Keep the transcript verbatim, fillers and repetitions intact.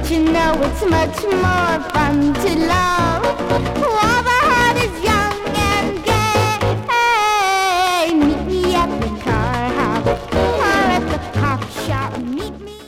Don't you know it's much more fun to love while the heart is young and gay? Meet me at the car hop or at the pop shop. Meet me